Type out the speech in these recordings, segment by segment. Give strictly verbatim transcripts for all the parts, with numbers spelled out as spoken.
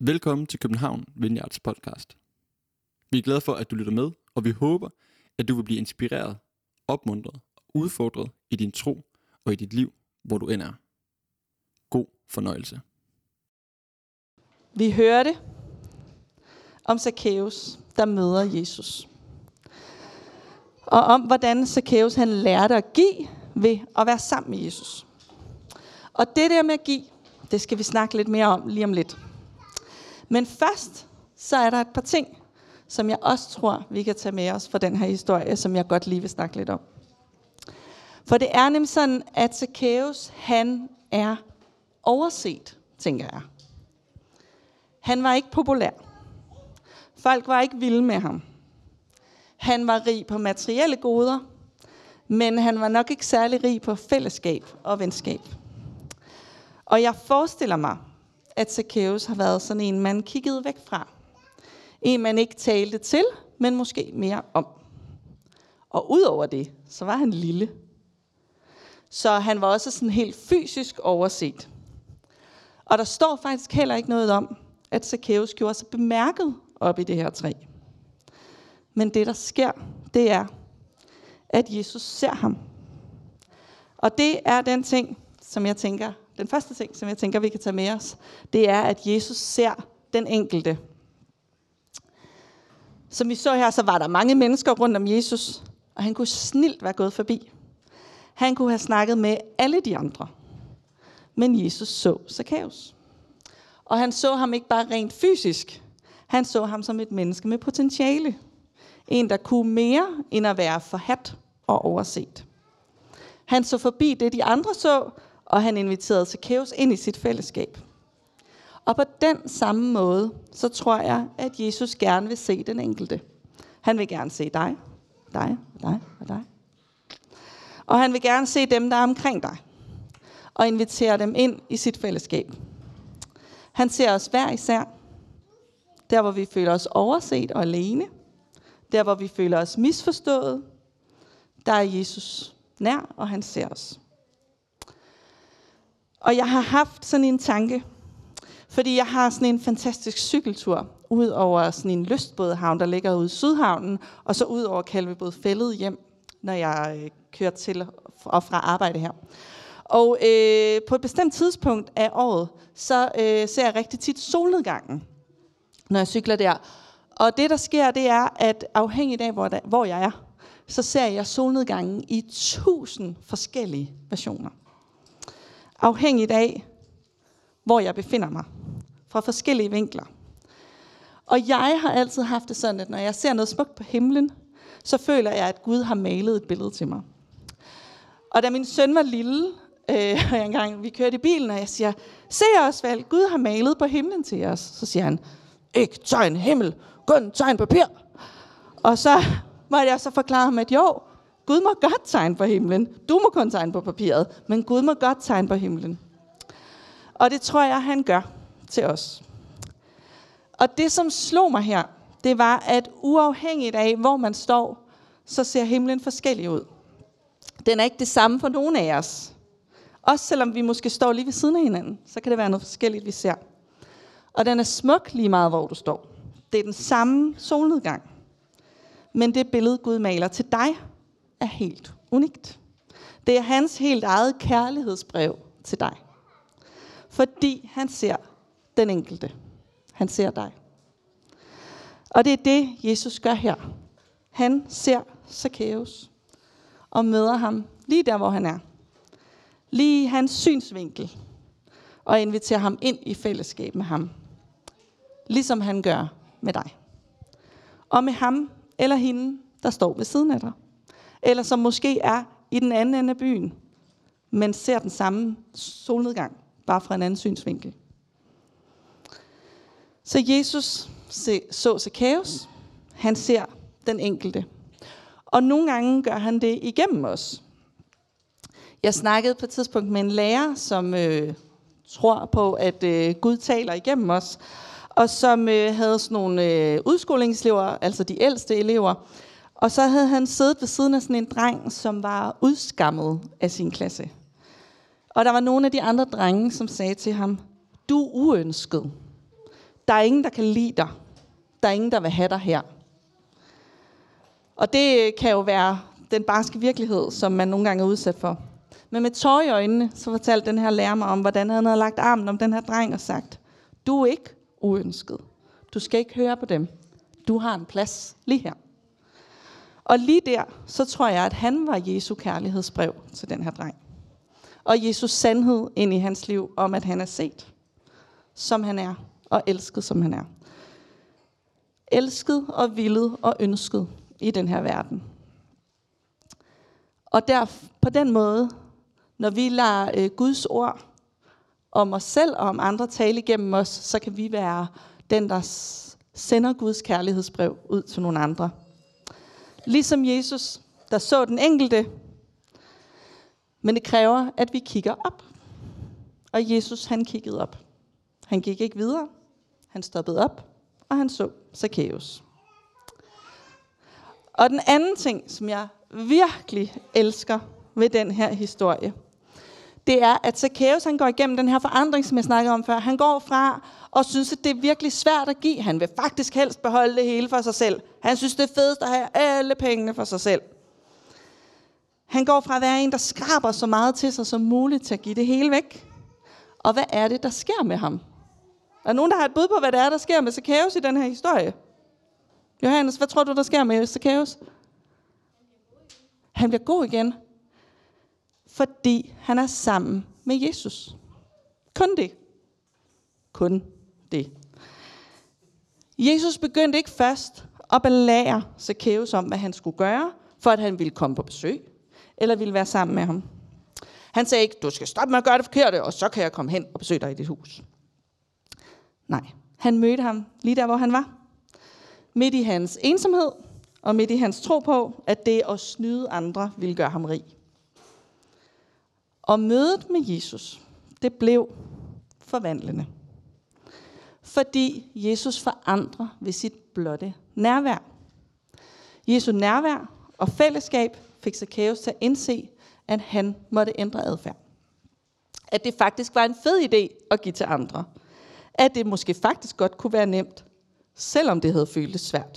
Velkommen til København Vineyards podcast. Vi er glade for, at du lytter med, og vi håber, at du vil blive inspireret, opmuntret og udfordret i din tro og i dit liv, hvor du end er. God fornøjelse. Vi hørte om Zakæus, der møder Jesus. Og om hvordan Zakæus han lærte at give ved at være sammen med Jesus. Og det der med at give, det skal vi snakke lidt mere om lige om lidt. Men først, så er der et par ting, som jeg også tror, vi kan tage med os fra den her historie, som jeg godt lige vil snakke lidt om. For det er nemlig sådan, at Zakæus, han er overset, tænker jeg. Han var ikke populær. Folk var ikke vilde med ham. Han var rig på materielle goder, men han var nok ikke særlig rig på fællesskab og venskab. Og jeg forestiller mig, at Zakæus har været sådan en, man kiggede væk fra. En, man ikke talte til, men måske mere om. Og udover det, så var han lille. Så han var også sådan helt fysisk overset. Og der står faktisk heller ikke noget om, at Zakæus gjorde sig bemærket op i det her træ. Men det, der sker, det er, at Jesus ser ham. Og det er den ting, som jeg tænker, den første ting, som jeg tænker, vi kan tage med os, det er, at Jesus ser den enkelte. Som vi så her, så var der mange mennesker rundt om Jesus, og han kunne snilt være gået forbi. Han kunne have snakket med alle de andre. Men Jesus så Zakæus. Og han så ham ikke bare rent fysisk. Han så ham som et menneske med potentiale. En, der kunne mere, end at være forhadt og overset. Han så forbi det, de andre så, og han inviterede Zakæus ind i sit fællesskab. Og på den samme måde, så tror jeg, at Jesus gerne vil se den enkelte. Han vil gerne se dig, dig, dig og dig. Og han vil gerne se dem, der er omkring dig. Og invitere dem ind i sit fællesskab. Han ser os hver især. Der, hvor vi føler os overset og alene. Der, hvor vi føler os misforstået. Der er Jesus nær, og han ser os. Og jeg har haft sådan en tanke, fordi jeg har sådan en fantastisk cykeltur ud over sådan en lystbådehavn, der ligger ude i Sydhavnen, og så ud over Kalvebodfældet hjem, når jeg øh, kører til og fra arbejde her. Og øh, på et bestemt tidspunkt af året, så øh, ser jeg rigtig tit solnedgangen, når jeg cykler der. Og det, der sker, det er, at afhængigt af, hvor, der, hvor jeg er, så ser jeg solnedgangen i tusind forskellige versioner. Afhængigt af, hvor jeg befinder mig. Fra forskellige vinkler. Og jeg har altid haft det sådan, at når jeg ser noget smukt på himlen, så føler jeg, at Gud har malet et billede til mig. Og da min søn var lille, øh, og engang vi kørte i bilen, og jeg siger, se Osvald, Gud har malet på himlen til os. Så siger han, ikke tegn himmel, kun tegn papir. Og så måtte jeg så forklare ham, at jo, Gud må godt tegne på himlen. Du må kun tegne på papiret, men Gud må godt tegne på himlen. Og det tror jeg, han gør til os. Og det, som slog mig her, det var, at uafhængigt af, hvor man står, så ser himlen forskellig ud. Den er ikke det samme for nogen af os. Også selvom vi måske står lige ved siden af hinanden, så kan det være noget forskelligt, vi ser. Og den er smuk lige meget, hvor du står. Det er den samme solnedgang. Men det billede, Gud maler til dig, er helt unikt. Det er hans helt eget kærlighedsbrev til dig. Fordi han ser den enkelte. Han ser dig. Og det er det, Jesus gør her. Han ser Zakæus og møder ham lige der, hvor han er. Lige i hans synsvinkel. Og inviterer ham ind i fællesskab med ham. Ligesom han gør med dig. Og med ham eller hende, der står ved siden af dig. Eller som måske er i den anden ende af byen, men ser den samme solnedgang, bare fra en anden synsvinkel. Så Jesus så Zakæus, han ser den enkelte. Og nogle gange gør han det igennem os. Jeg snakkede på et tidspunkt med en lærer, som øh, tror på, at øh, Gud taler igennem os, og som øh, havde sådan nogle øh, udskolingselever, altså de ældste elever. Og så havde han siddet ved siden af sådan en dreng, som var udskammet af sin klasse. Og der var nogle af de andre drenge, som sagde til ham, du er uønsket. Der er ingen, der kan lide dig. Der er ingen, der vil have dig her. Og det kan jo være den barske virkelighed, som man nogle gange er udsat for. Men med tårer i øjnene, så fortalte den her lærer mig om, hvordan han havde lagt armen om den her dreng og sagt, du er ikke uønsket. Du skal ikke høre på dem. Du har en plads lige her. Og lige der, så tror jeg, at han var Jesu kærlighedsbrev til den her dreng. Og Jesus sandhed ind i hans liv om, at han er set, som han er, og elsket, som han er. Elsket og villet og ønsket i den her verden. Og der, på den måde, når vi lader øh, Guds ord om os selv og om andre tale igennem os, så kan vi være den, der sender Guds kærlighedsbrev ud til nogle andre. Ligesom Jesus, der så den enkelte. Men det kræver, at vi kigger op. Og Jesus, han kiggede op. Han gik ikke videre. Han stoppede op, og han så Zakæus. Og den anden ting, som jeg virkelig elsker ved den her historie, det er, at Zakæus, han går igennem den her forandring, som jeg snakkede om før. Han går fra og synes, at det er virkelig svært at give. Han vil faktisk helst beholde det hele for sig selv. Han synes, det er fedest at have alle pengene for sig selv. Han går fra at være en, der skraber så meget til sig som muligt til at give det hele væk. Og hvad er det, der sker med ham? Er der nogen, der har et bud på, hvad det er, der sker med Zakæus i den her historie? Johannes, hvad tror du, der sker med Zakæus? Han bliver god igen. Fordi han er sammen med Jesus. Kun det. Kun det. Jesus begyndte ikke først at belære Zakæus om, hvad han skulle gøre, for at han ville komme på besøg, eller ville være sammen med ham. Han sagde ikke, du skal stoppe med at gøre det forkerte, og så kan jeg komme hen og besøge dig i dit hus. Nej, han mødte ham lige der, hvor han var. Midt i hans ensomhed, og midt i hans tro på, at det at snyde andre ville gøre ham rig. Og mødet med Jesus, det blev forvandlende. Fordi Jesus forandrer ved sit blotte nærvær. Jesu nærvær og fællesskab fik Zakæus til at indse, at han måtte ændre adfærd. At det faktisk var en fed idé at give til andre. At det måske faktisk godt kunne være nemt, selvom det havde føltes svært.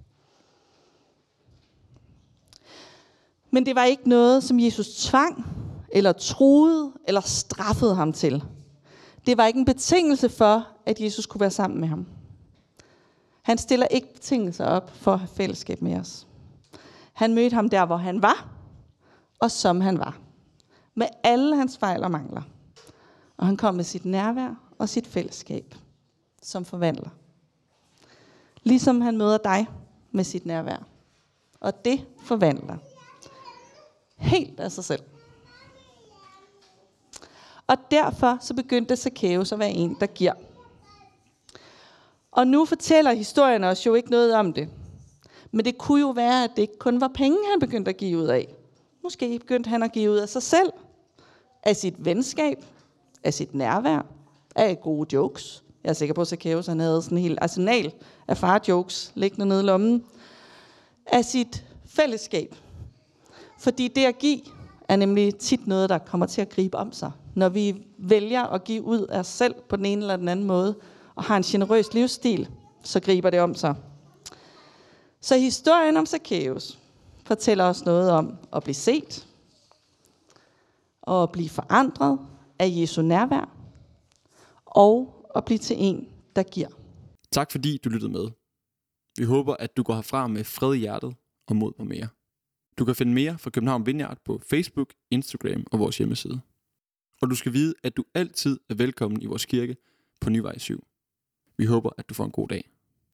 Men det var ikke noget, som Jesus tvang, eller truede, eller straffede ham til. Det var ikke en betingelse for, at Jesus kunne være sammen med ham. Han stiller ikke betingelser op for at have fællesskab med os. Han mødte ham der, hvor han var, og som han var. Med alle hans fejl og mangler. Og han kom med sit nærvær og sit fællesskab, som forvandler. Ligesom han møder dig med sit nærvær. Og det forvandler. Helt af sig selv. Og derfor så begyndte Zakæus at være en, der giver. Og nu fortæller historien os jo ikke noget om det. Men det kunne jo være, at det ikke kun var penge, han begyndte at give ud af. Måske begyndte han at give ud af sig selv. Af sit venskab. Af sit nærvær. Af gode jokes. Jeg er sikker på, at Zakæus han havde sådan en hel arsenal af far-jokes liggende nede i lommen. Af sit fællesskab. Fordi det at give er nemlig tit noget, der kommer til at gribe om sig. Når vi vælger at give ud af os selv på den ene eller den anden måde, og har en generøs livsstil, så griber det om sig. Så historien om Zakæus fortæller os noget om at blive set, og at blive forandret af Jesu nærvær, og at blive til en, der giver. Tak fordi du lyttede med. Vi håber, at du går herfra med fred i hjertet og mod på mere. Du kan finde mere fra København Vineyard på Facebook, Instagram og vores hjemmeside. Og du skal vide, at du altid er velkommen i vores kirke på Nyvej syv. Vi håber, at du får en god dag.